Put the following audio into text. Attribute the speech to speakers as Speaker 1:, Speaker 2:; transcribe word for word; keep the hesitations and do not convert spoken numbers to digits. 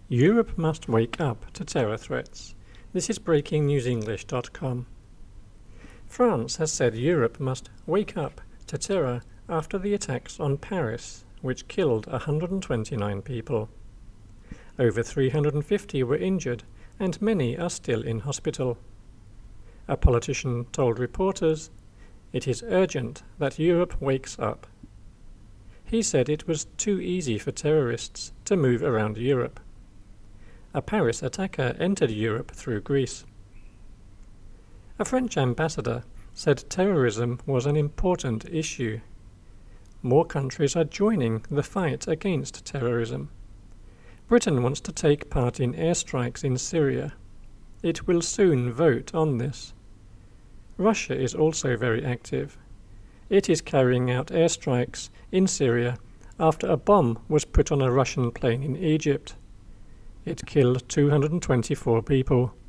Speaker 1: Europe must wake up to terror threats. This is breaking news english dot com. France has said Europe must wake up to terror after the attacks on Paris, which killed one hundred twenty-nine people. Over three hundred fifty were injured, and many are still in hospital. A politician told reporters, "It is urgent that Europe wakes up." He said it was too easy for terrorists to move around Europe. A Paris attacker entered Europe through Greece. A French ambassador said terrorism was an important issue. More countries are joining the fight against terrorism. Britain wants to take part in airstrikes in Syria. It will soon vote on this. Russia is also very active. It is carrying out airstrikes in Syria after a bomb was put on a Russian plane in Egypt. It killed two hundred twenty-four people.